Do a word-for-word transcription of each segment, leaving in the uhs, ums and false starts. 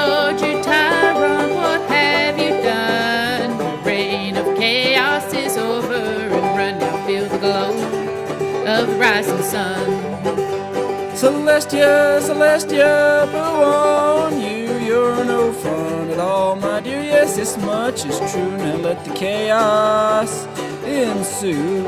Lord, you tyrant, what have you done? The reign of chaos is over, and run now, feel the glow of the rising sun. Celestia, Celestia, boo on you, you're no fun at all, my dear. Yes, this much is true. Now let the chaos ensue.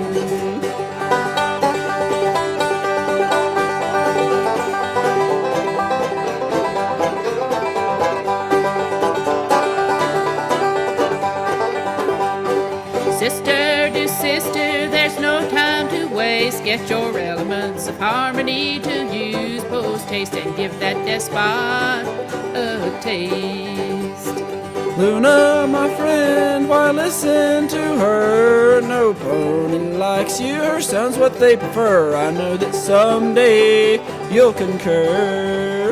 Sister to sister, there's no time to waste. Get your elements of harmony to use. Post haste and give that despot a taste. Luna, my friend, why listen to her? No pony likes you, her son's what they prefer. I know that someday you'll concur.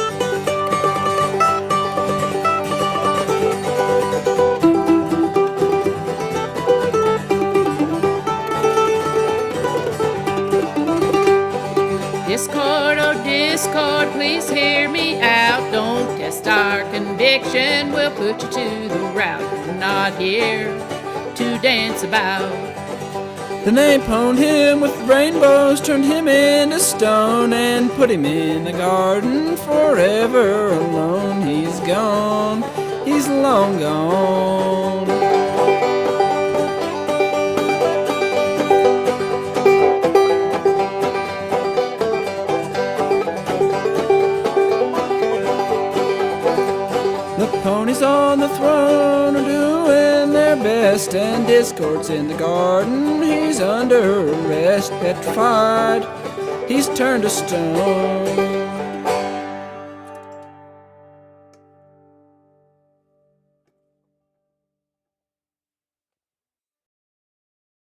Discord, oh discord, please hear me out. Don't test our conviction, we'll put you to the rout. We're not here to dance about. Then they pwned him with rainbows, turned him into stone, and put him in the garden forever alone. He's gone, he's long gone. The ponies on the throne are doing their best, and Discord's in the garden. He's under arrest, petrified, he's turned to stone.